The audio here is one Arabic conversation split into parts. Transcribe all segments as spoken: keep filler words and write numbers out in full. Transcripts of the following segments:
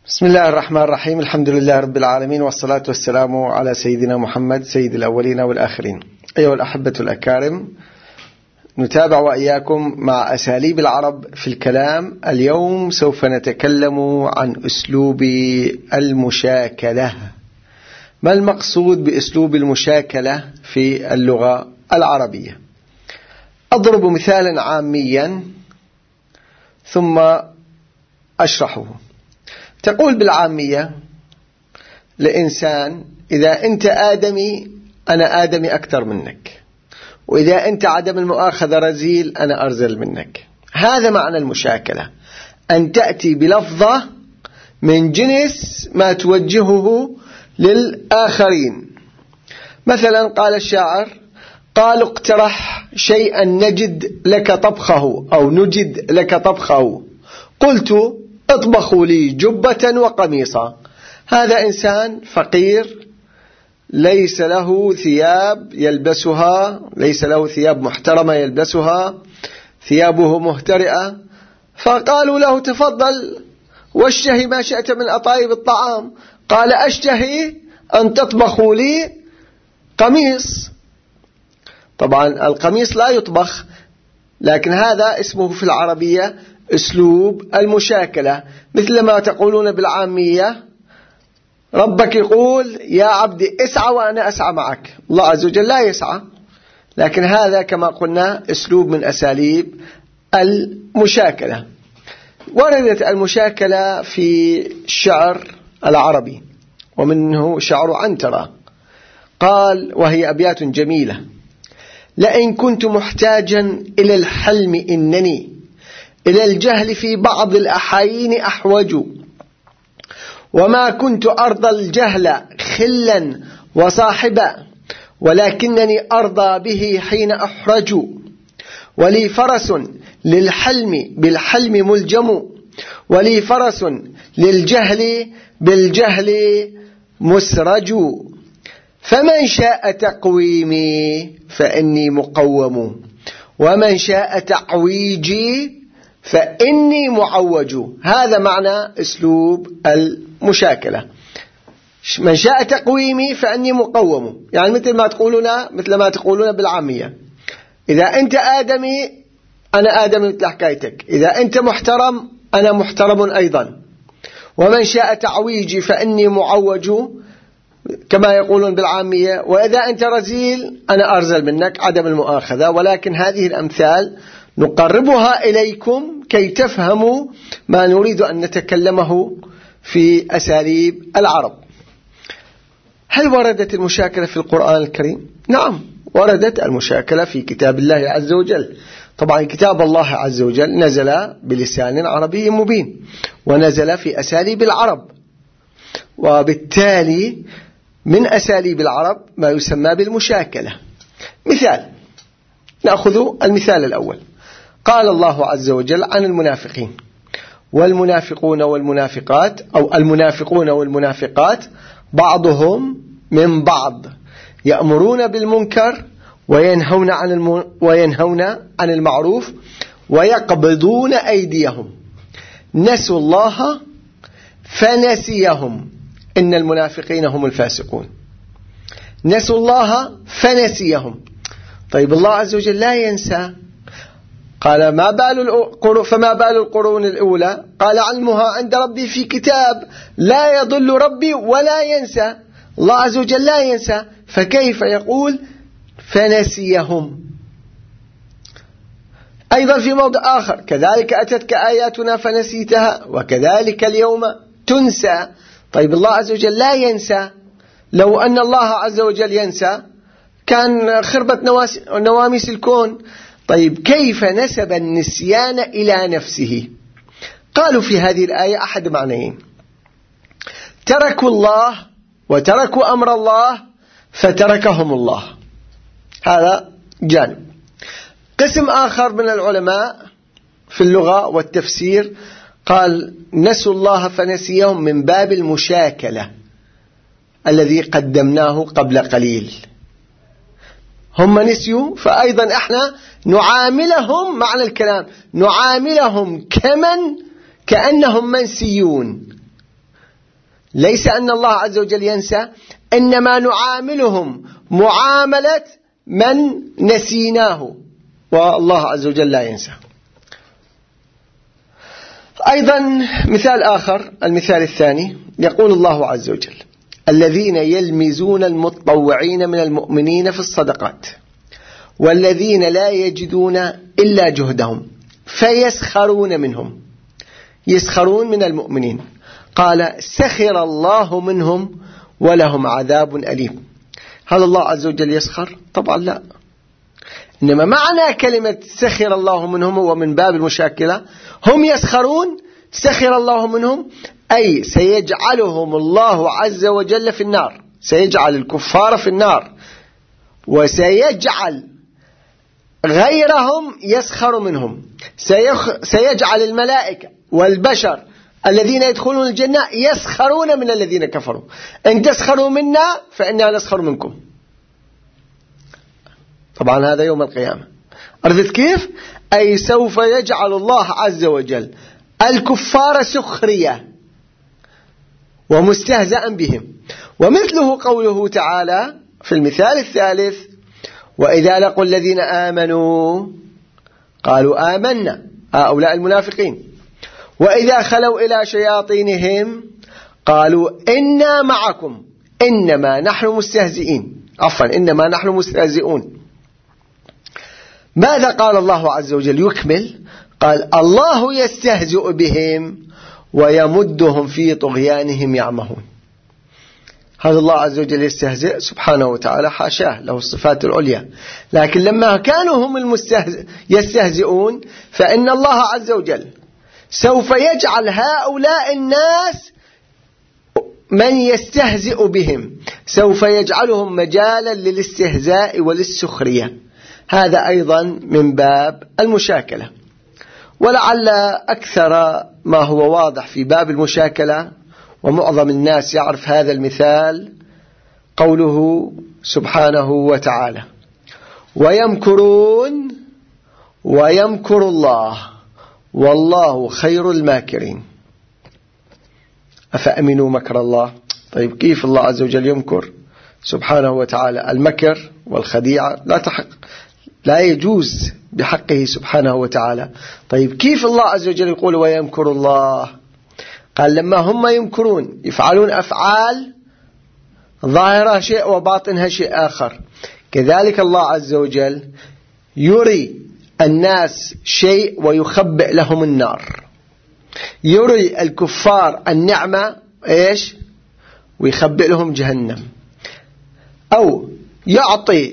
بسم الله الرحمن الرحيم. الحمد لله رب العالمين، والصلاة والسلام على سيدنا محمد سيد الأولين والآخرين. أيها الأحبة الأكارم، نتابع وإياكم مع أساليب العرب في الكلام. اليوم سوف نتكلم عن أسلوب المشاكلة. ما المقصود بأسلوب المشاكلة في اللغة العربية؟ أضرب مثالا عاميا ثم أشرحه. تقول بالعامية لإنسان: إذا أنت آدمي أنا آدمي أكثر منك، وإذا أنت عدم المؤاخذة رزيل أنا أرزل منك. هذا معنى المشاكلة، أن تأتي بلفظة من جنس ما توجهه للآخرين. مثلا قال الشاعر: قالوا اقترح شيئا نجد لك طبخه أو نجد لك طبخه، قلت اطبخوا لي جبة وقميصا. هذا إنسان فقير ليس له ثياب يلبسها، ليس له ثياب محترمة يلبسها، ثيابه مهترئة، فقالوا له: تفضل واشتهي ما شئت من أطايب الطعام. قال: أشتهي أن تطبخوا لي قميص. طبعا القميص لا يطبخ، لكن هذا اسمه في العربية أسلوب المشاكلة. مثل ما تقولون بالعامية: ربك يقول يا عبدي اسعى وأنا أسعى معك. الله عز وجل لا يسعى، لكن هذا كما قلنا أسلوب من أساليب المشاكلة. وردت المشاكلة في الشعر العربي، ومنه شعر عنترة. قال، وهي أبيات جميلة: لئن كنت محتاجا إلى الحلم إنني إلى الجهل في بعض الأحايين أحوج، وما كنت أرضى الجهل خلا وصاحبا، ولكنني أرضى به حين أحرج. ولي فرس للحلم بالحلم ملجم، ولي فرس للجهل بالجهل مسرج. فمن شاء تقويمي فإني مقوم، ومن شاء تعويجي فإني معوج. هذا معنى أسلوب المشاكلة. من شاء تقويمي فإني مقوم، يعني مثل ما تقولون مثل ما تقولون بالعامية: إذا أنت آدمي أنا آدمي مثل حكايتك، إذا أنت محترم أنا محترم أيضا، ومن شاء تعويجي فإني معوج كما يقولون بالعامية، وإذا أنت رزيل أنا أرزل منك، عدم المؤاخذة. ولكن هذه الأمثال نقربها إليكم كي تفهموا ما نريد أن نتكلمه في أساليب العرب. هل وردت المشاكلة في القرآن الكريم؟ نعم، وردت المشاكلة في كتاب الله عز وجل. طبعا كتاب الله عز وجل نزل بلسان عربي مبين، ونزل في أساليب العرب، وبالتالي من أساليب العرب ما يسمى بالمشاكلة. مثال، نأخذ المثال الأول. قال الله عز وجل عن المنافقين: والمنافقون والمنافقات، أو المنافقون والمنافقات بعضهم من بعض يأمرون بالمنكر وينهون عن الم... وينهون عن المعروف ويقبضون أيديهم، نسوا الله فنسيهم، إن المنافقين هم الفاسقون. نسوا الله فنسيهم. طيب الله عز وجل لا ينسى. قال: ما بال القرون فما بال القرون الأولى؟ قال: علمها عند ربي في كتاب لا يضل ربي ولا ينسى. الله عز وجل لا ينسى، فكيف يقول فنسيهم؟ أيضا في موضع آخر: كذلك أتتك آياتنا فنسيتها وكذلك اليوم تنسى. طيب الله عز وجل لا ينسى. لو أن الله عز وجل ينسى كان خربت نواميس الكون. طيب كيف نسب النسيان إلى نفسه؟ قالوا في هذه الآية أحد معنيين: تركوا الله وتركوا أمر الله فتركهم الله. هذا جانب. قسم آخر من العلماء في اللغة والتفسير قال: نسوا الله فنسيهم من باب المشاكلة الذي قدمناه قبل قليل. هم نسيوا، فأيضا احنا نعاملهم، معنى الكلام نعاملهم كمن كأنهم منسيون. ليس أن الله عز وجل ينسى، إنما نعاملهم معاملة من نسيناه، والله عز وجل لا ينسى. أيضا مثال آخر، المثال الثاني، يقول الله عز وجل: الذين يلمزون المتطوعين من المؤمنين في الصدقات والذين لا يجدون إلا جهدهم فيسخرون منهم. يسخرون من المؤمنين، قال: سخر الله منهم ولهم عذاب أليم. هل الله عز وجل يسخر؟ طبعا لا. إنما معنى كلمة سخر الله منهم هو من باب المشاكلة. هم يسخرون، سخر الله منهم أي سيجعلهم الله عز وجل في النار، سيجعل الكفار في النار، وسيجعل غيرهم يسخر منهم. سيجعل الملائكة والبشر الذين يدخلون الجنة يسخرون من الذين كفروا. إن تسخروا منا فإنا نسخر منكم. طبعا هذا يوم القيامة. عرفت كيف؟ أي سوف يجعل الله عز وجل الكفار سخرية ومستهزأ بهم. ومثله قوله تعالى في المثال الثالث: وإذا لقوا الذين آمنوا قالوا آمنا، هؤلاء المنافقين. وإذا خلوا إلى شياطينهم قالوا إنا معكم إنما نحن مستهزئين عفوا إنما نحن مستهزئون. ماذا قال الله عز وجل؟ يكمل، قال: الله يستهزئ بهم ويمدهم في طغيانهم يعمهون. هذا الله عز وجل يستهزئ سبحانه وتعالى، حاشاه، له الصفات العليا. لكن لما كانوا هم المستهزئ يستهزئون، فإن الله عز وجل سوف يجعل هؤلاء الناس من يستهزئ بهم، سوف يجعلهم مجالا للاستهزاء وللسخرية. هذا أيضا من باب المشاكلة. ولعل أكثر ما هو واضح في باب المشاكلة ومعظم الناس يعرف هذا المثال قوله سبحانه وتعالى: ويمكرون ويمكر الله والله خير الماكرين. أفأمنوا مكر الله؟ طيب كيف الله عز وجل يمكر سبحانه وتعالى؟ المكر والخديعة لا تحق، لا يجوز بحقه سبحانه وتعالى. طيب كيف الله عز وجل يقول ويمكر الله؟ قال: لما هم يمكرون يفعلون أفعال ظاهرها شيء وباطنها شيء آخر، كذلك الله عز وجل يري الناس شيء ويخبئ لهم النار. يري الكفار النعمة إيش؟ ويخبئ لهم جهنم. أو يعطي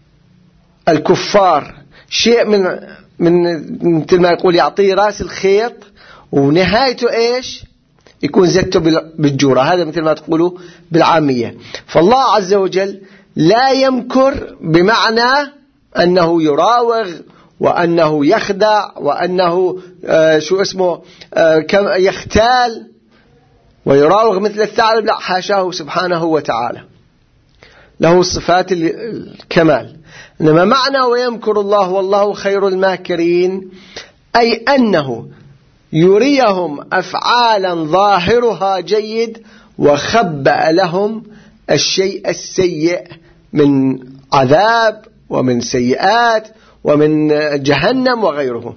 الكفار شيء من من مثل ما يقول يعطيه رأس الخيط ونهايته إيش؟ يكون زته بالجورة. هذا مثل ما تقولوا بالعامية. فالله عز وجل لا يمكر بمعنى أنه يراوغ وأنه يخدع وأنه آه شو اسمه آه كم يختال ويراوغ مثل الثعلب، لا، حاشاه سبحانه وتعالى، له صفات الكمال. إنما معنى ويمكر الله والله خير الماكرين أي أنه يريهم أفعالا ظاهرها جيد وخبأ لهم الشيء السيء من عذاب ومن سيئات ومن جهنم وغيره.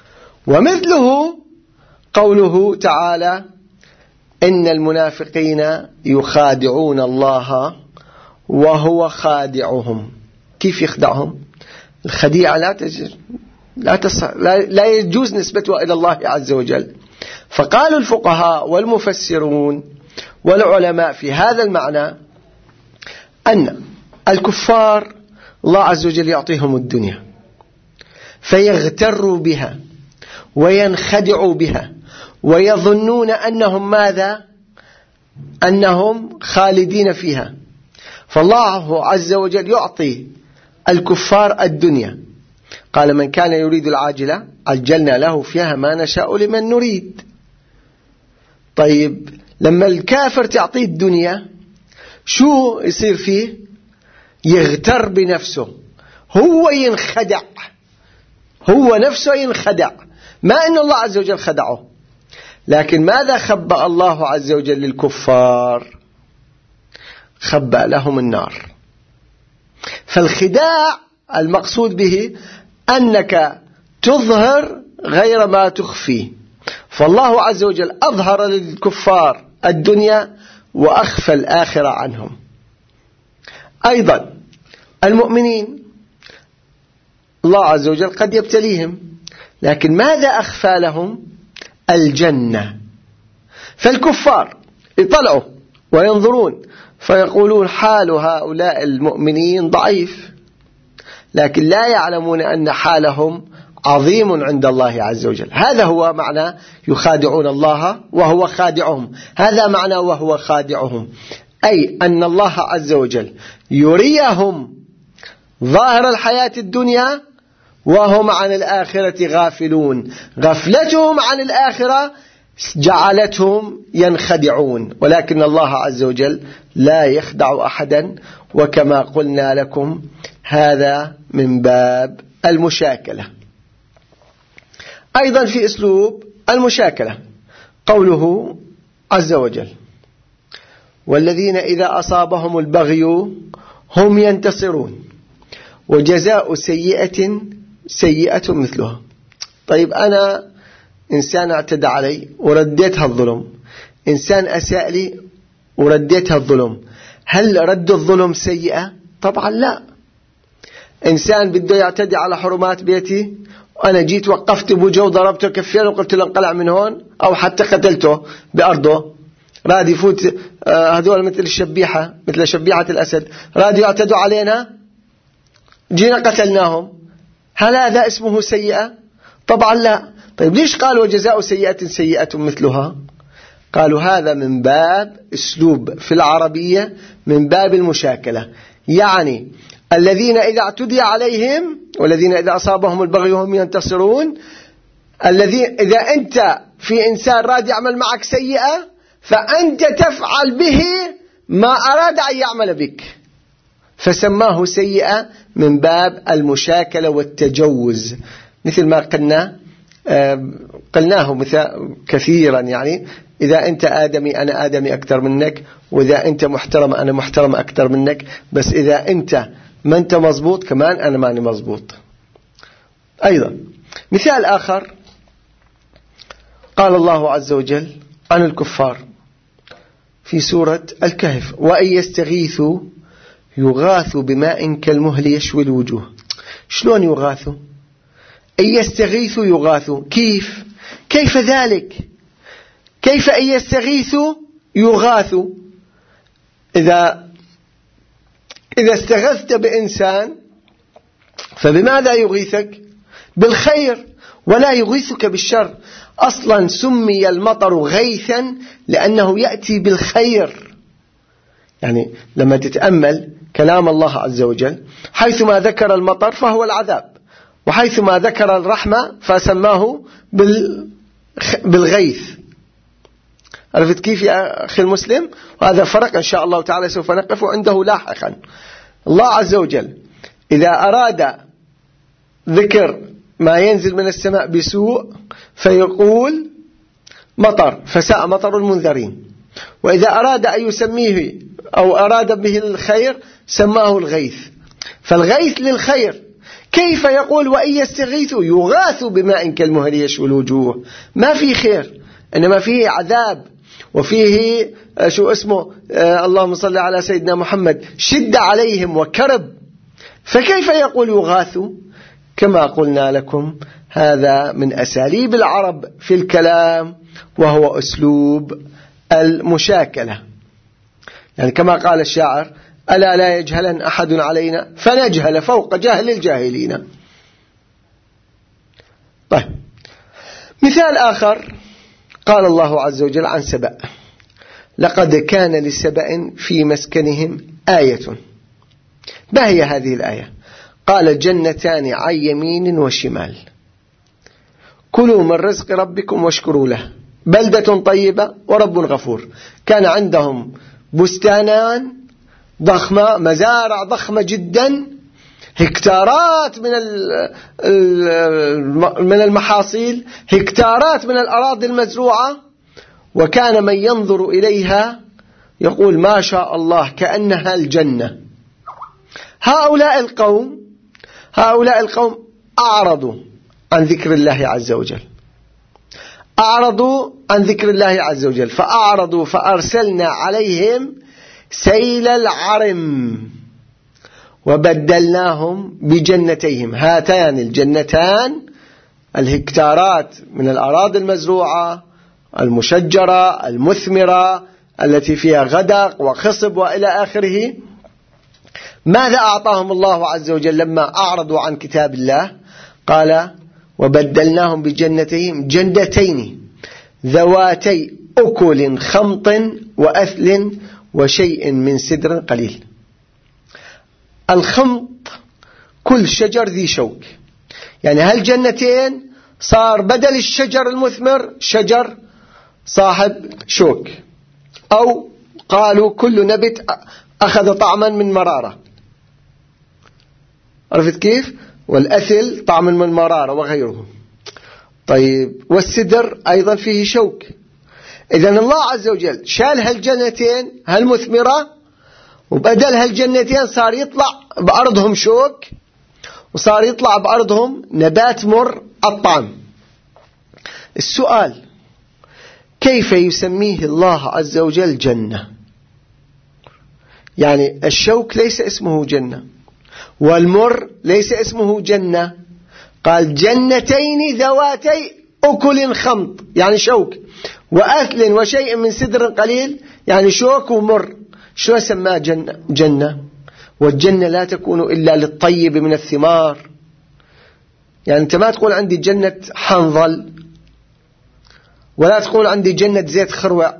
ومثله قوله تعالى: إن المنافقين يخادعون الله وهو خادعهم. كيف يخدعهم؟ الخديعة لا تجوز، لا, تص... لا... لا يجوز نسبتها إلى الله عز وجل. فقالوا الفقهاء والمفسرون والعلماء في هذا المعنى أن الكفار الله عز وجل يعطيهم الدنيا فيغتروا بها وينخدعوا بها ويظنون أنهم ماذا؟ أنهم خالدين فيها. فالله عز وجل يعطي الكفار الدنيا، قال: من كان يريد العاجلة عجلنا له فيها ما نشاء لمن نريد. طيب لما الكافر تعطيه الدنيا شو يصير فيه؟ يغتر بنفسه، هو ينخدع، هو نفسه ينخدع، ما أن الله عز وجل خدعه. لكن ماذا خبأ الله عز وجل للكفار؟ خبأ لهم النار. فالخداع المقصود به أنك تظهر غير ما تخفي، فالله عز وجل أظهر للكفار الدنيا وأخفى الآخرة عنهم. أيضا المؤمنين الله عز وجل قد يبتليهم، لكن ماذا أخفى لهم؟ الجنة. فالكفار يطلعوا وينظرون فيقولون حال هؤلاء المؤمنين ضعيف، لكن لا يعلمون أن حالهم عظيم عند الله عز وجل. هذا هو معنى يخادعون الله وهو خادعهم، هذا معنى وهو خادعهم، أي أن الله عز وجل يريهم ظاهر الحياة الدنيا وهم عن الآخرة غافلون. غفلتهم عن الآخرة جعلتهم ينخدعون، ولكن الله عز وجل لا يخدع أحدا، وكما قلنا لكم هذا من باب المشاكلة. أيضا في أسلوب المشاكلة قوله عز وجل: والذين إذا أصابهم البغي هم ينتصرون وجزاء سيئة سيئة مثلها. طيب أنا إنسان اعتدى علي ورديتها الظلم، إنسان أساء لي ورديتها الظلم، هل رد الظلم سيئة؟ طبعا لا. إنسان بده يعتدي على حرمات بيتي وأنا جيت وقفت بوجه وضربته كفين وقلت له انقلع من هون، أو حتى قتلته بأرضه، راد يفوت هذول مثل الشبيحة، مثل شبيحة الأسد، رادوا يعتدوا علينا جينا قتلناهم، هل هذا اسمه سيئة؟ طبعا لا. طيب ليش قالوا جزاء سيئة سيئة مثلها؟ قالوا هذا من باب أسلوب في العربية، من باب المشاكلة، يعني الذين إذا اعتدي عليهم والذين إذا أصابهم البغي هم ينتصرون. الذين إذا أنت في إنسان راد يعمل معك سيئة فأنت تفعل به ما أراد أن يعمل بك، فسماه سيئة من باب المشاكلة والتجوز، مثل ما قلنا قلناه كثيرا، يعني إذا أنت آدمي أنا آدمي أكثر منك، وإذا أنت محترم أنا محترم أكثر منك، بس إذا أنت ما أنت مضبوط كمان أنا ماني مضبوط. أيضا مثال آخر قال الله عز وجل عن الكفار في سورة الكهف: وأن يستغيثوا يغاثوا بماء كالمهل يشوي الوجوه. شلون يغاثوا؟ أن يستغيثوا يغاثوا، كيف؟ كيف ذلك؟ كيف أن يستغيثوا يغاثوا؟ إذا إذا استغثت بإنسان فبماذا يغيثك؟ بالخير، ولا يغيثك بالشر. أصلا سمي المطر غيثا لأنه يأتي بالخير. يعني لما تتأمل كلام الله عز وجل، حيثما ذكر المطر فهو العذاب، وحيثما ذكر الرحمة فسماه بالغيث. عرفت كيف يا أخي المسلم؟ وهذا فرق إن شاء الله تعالى سوف نقف عنده لاحقا. الله عز وجل إذا أراد ذكر ما ينزل من السماء بسوء فيقول مطر فساء مطر المنذرين، وإذا أراد أن يسميه أو أراد به الخير سماه الغيث. فالغيث للخير. كيف يقول وإن يستغيثوا يغاثوا بماء كالمهل يشوي الوجوه؟ ما في خير، إنما فيه عذاب، وفيه شو اسمه آه اللهم صل على سيدنا محمد، شد عليهم وكرب. فكيف يقول يغاثوا؟ كما قلنا لكم هذا من أساليب العرب في الكلام، وهو أسلوب المشاكلة. يعني كما قال الشاعر: ألا لا يجهلن أحد علينا فنجهل فوق جهل الجاهلين. طيب مثال آخر قال الله عز وجل عن سبأ: لقد كان لسبأ في مسكنهم آية. ما هي هذه الآية؟ قال: جنتان عن يمين وشمال كلوا من رزق ربكم واشكروا له بلدة طيبة ورب غفور. كان عندهم بستانان ضخمة، مزارع ضخمة جدا، هكتارات من من المحاصيل، هكتارات من الأراضي المزروعة، وكان من ينظر إليها يقول ما شاء الله كأنها الجنة. هؤلاء القوم هؤلاء القوم أعرضوا عن ذكر الله عز وجل أعرضوا عن ذكر الله عز وجل فأعرضوا فأرسلنا عليهم سيل العرم وبدلناهم بجنتيهم. هاتان الجنتان الهكتارات من الأراضي المزروعة المشجرة المثمرة التي فيها غدق وخصب وإلى آخره، ماذا أعطاهم الله عز وجل لما أعرضوا عن كتاب الله؟ قال وبدلناهم بجنتيهم جنتين ذواتي أكل خمط وأثل وشيء من سدر قليل. الخمط كل شجر ذي شوك، يعني هالجنتين صار بدل الشجر المثمر شجر صاحب شوك، أو قالوا كل نبت أخذ طعما من مرارة، عرفت كيف؟ والأثل طعم من مرارة وغيره. طيب والسدر أيضا فيه شوك. إذن الله عز وجل شال هالجنتين هالمثمرة وبدل هالجنتين صار يطلع بأرضهم شوك وصار يطلع بأرضهم نبات مر الطعم. السؤال كيف يسميه الله عز وجل جنة؟ يعني الشوك ليس اسمه جنة والمر ليس اسمه جنة، قال جنتين ذواتي أكل خمط يعني شوك وأثل وشيء من سدر قليل يعني شوك ومر. شو سماه جنة؟ جنة. والجنة لا تكون إلا للطيب من الثمار، يعني أنت ما تقول عندي جنة حنظل ولا تقول عندي جنة زيت خروع.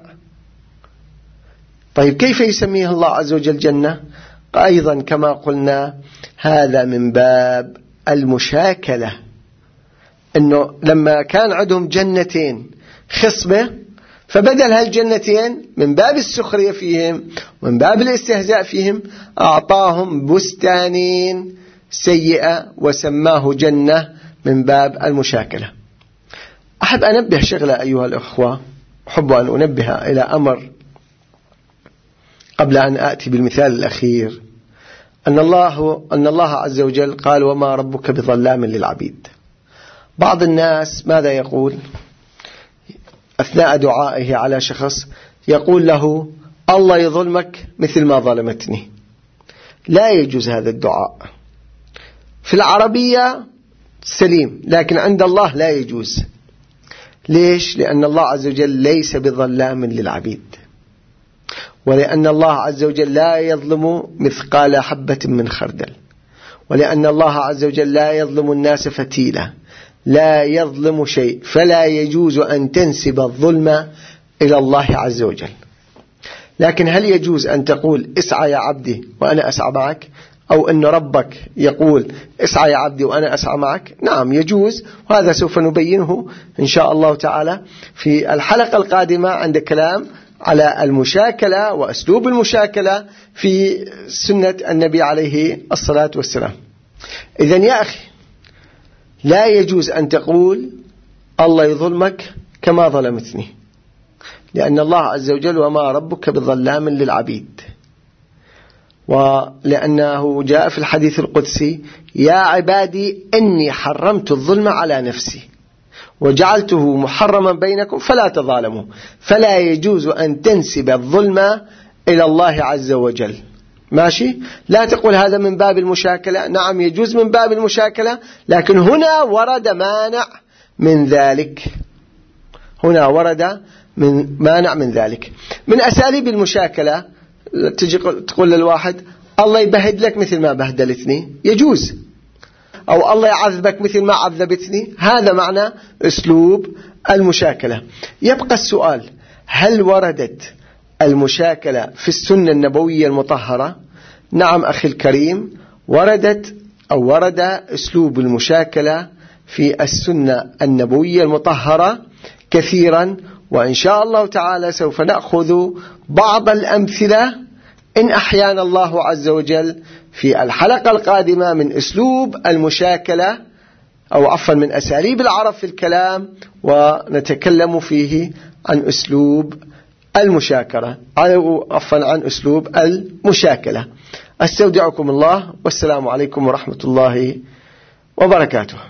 طيب كيف يسميه الله عز وجل جنة؟ أيضا كما قلنا هذا من باب المشاكلة، أنه لما كان عندهم جنتين خصبة فبدل هالجنتين من باب السخرية فيهم ومن باب الاستهزاء فيهم أعطاهم بستانين سيئة وسماه جنة من باب المشاكلة. أحب أنبه شغلة أيها الأخوة، أحب أن أنبه إلى أمر قبل أن آتي بالمثال الأخير، أن الله, أن الله عز وجل قال وما ربك بظلام للعبيد. بعض الناس ماذا يقول أثناء دعائه على شخص؟ يقول له الله يظلمك مثل ما ظلمتني. لا يجوز هذا الدعاء. في العربية سليم لكن عند الله لا يجوز. ليش؟ لأن الله عز وجل ليس بظلام للعبيد، ولأن الله عز وجل لا يظلم مثقال حبة من خردل، ولأن الله عز وجل لا يظلم الناس فتيلة، لا يظلم شيء، فلا يجوز أن تنسب الظلم إلى الله عز وجل. لكن هل يجوز أن تقول اسعى يا عبدي وأنا أسعى معك، أو أن ربك يقول اسعى يا عبدي وأنا أسعى معك؟ نعم يجوز، وهذا سوف نبينه إن شاء الله تعالى في الحلقة القادمة عند كلام على المشاكلة وأسلوب المشاكلة في سنة النبي عليه الصلاة والسلام. إذن يا أخي لا يجوز أن تقول الله يظلمك كما ظلمتني، لأن الله عز وجل وما ربك بظلام للعبيد، ولأنه جاء في الحديث القدسي يا عبادي إني حرمت الظلم على نفسي وجعلته محرما بينكم فلا تظالموا. فلا يجوز أن تنسب الظلم إلى الله عز وجل. ماشي؟ لا تقول هذا من باب المشاكلة. نعم يجوز من باب المشاكلة، لكن هنا ورد مانع من ذلك، هنا ورد من مانع من ذلك. من أساليب المشاكلة تجي تقول للواحد الله يبهد لك مثل ما بهدلتني، يجوز، أو الله يعذبك مثل ما عذبتني، هذا معنى أسلوب المشاكلة. يبقى السؤال هل وردت المشاكلة في السنة النبوية المطهرة؟ نعم أخي الكريم، وردت أو ورد أسلوب المشاكلة في السنة النبوية المطهرة كثيرا، وإن شاء الله تعالى سوف نأخذ بعض الأمثلة إن أحيانا الله عز وجل في الحلقة القادمة من أسلوب المشاكلة، أو عفوا من أساليب العرب في الكلام، ونتكلم فيه عن أسلوب المشاكرة أو عفوا عن أسلوب المشاكلة. أستودعكم الله، والسلام عليكم ورحمة الله وبركاته.